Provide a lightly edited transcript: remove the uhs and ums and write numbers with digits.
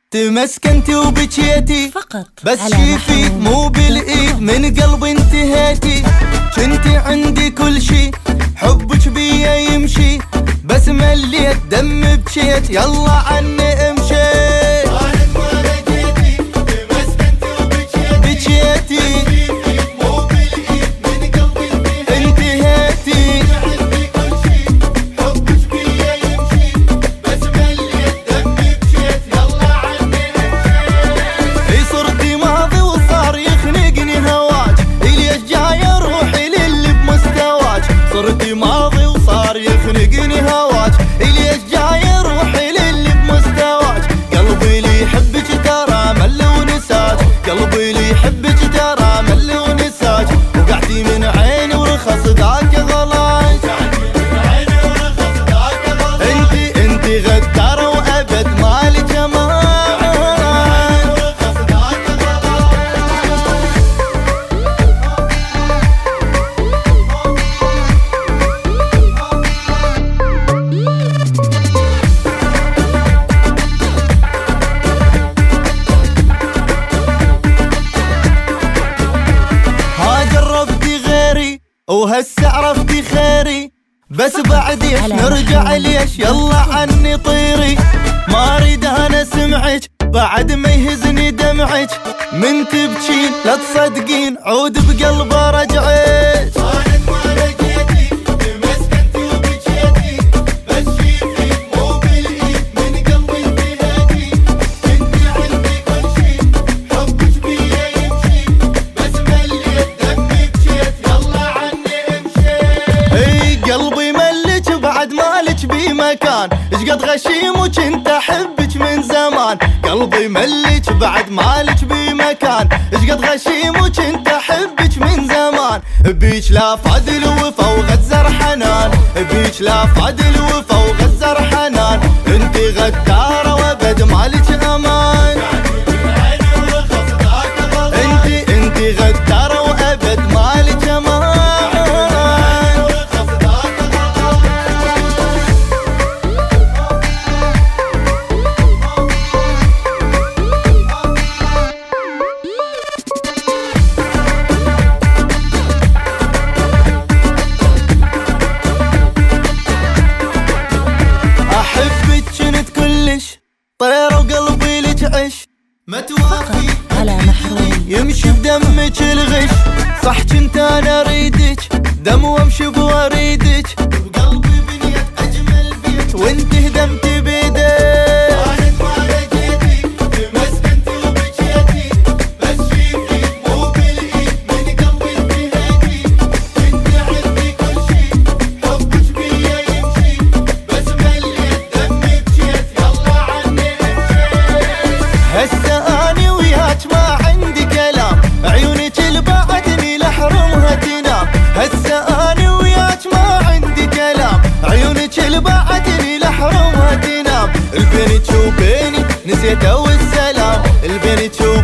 تمسكنتي وبكيتي فقط بس شيفي مو بالايد، من قلبي انتهيتي. كنتي عندي كل شي، حبك بيا يمشي، بس مليت دم بكيت يلا عني امشي. تمسكنتي وبكيتي مو بالايد، من قلبي انتهيتي. عندي كل شي، حبك بيا يمشي، بس مليت دم بكيت يلا عني امشي. صرتي ماضي وصار يخنقني هواك، ليش جاي روحي للي بمستواك. صرتي ماضي وصار يخنقني هواك، ليش جاي روحي للي بمستواك. قلبي لي يحبك ترى مل ونساك، قلبي لي يحبك ترى مل ونساك. وقعتي من عيني ورخص ذاك غلاك، انتي غدارة وابد مالك امان. وهسه عرفتي خيري، بس بعد ايش نرجع ليش يلا عني طيري. ما اريد انا سمعك بعد ما يهزني دمعك، من تبكين لا تصدقين عود بقلبه رجعك. ايش قد غشيمك انت احبك من زمان، قلبي ملك بعد مالك بمكان. ايش قد غشيمك انت احبك من زمان، بيك لا فاد الوفا وغزر حنان، بيك لا فاد الوفا وغزر حنان. انت غدارة وابد مالك امان، انت غدارة وابد مالك امان. طيرة وقلبي لك عش، ما توافي على محروم يمشي بدمك الغش. صح كنت انا اريدك دم وامشي بوريدك، بقلبي بنيت اجمل بيت وانت هدمتي بيدك. تمسكنتي وبكيتي بس شيفي مو بالايد، من قلبي انتهيتي. انت عندي كل شي، حبك بيا يمشي، بس مليت دم بكيت يلا عني امشي. هسه اني وياك ما عندي كلام، عيونك اللي بعدني لحرمها تنام. هسه اني وياك ما عندي كلام، عيونك اللي بعدني لحرمها تنام. البنت وبيني نسيته والسلام، البنت